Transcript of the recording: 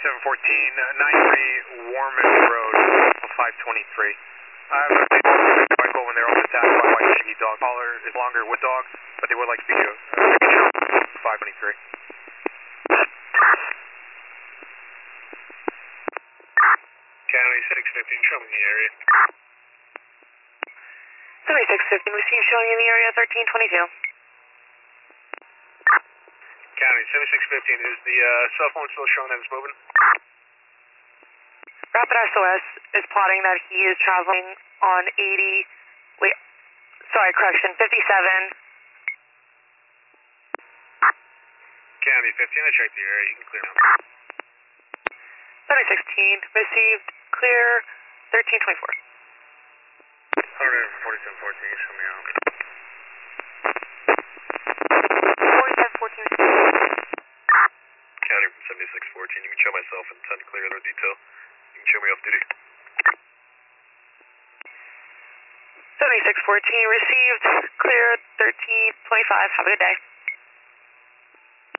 7714, 93 Warman Road, 523. I have a Michael when they're on attack by white shaggy dog. Caller is longer with dog, but they would like to be 523. County 615, show me the area. 7615, receive showing in the area 1322. County 7615, is the cell phone still showing that it's moving? Rapid SOS is plotting that he is traveling on 80, correction, 57. County 15, I checked the area, you can clear now. 7616, received, clear, 1324. 4714, you show me out. 4714. County from 7614, you can show myself and 10 clear other detail. You can show me off duty. 7614, received, clear, 1325, have a good day.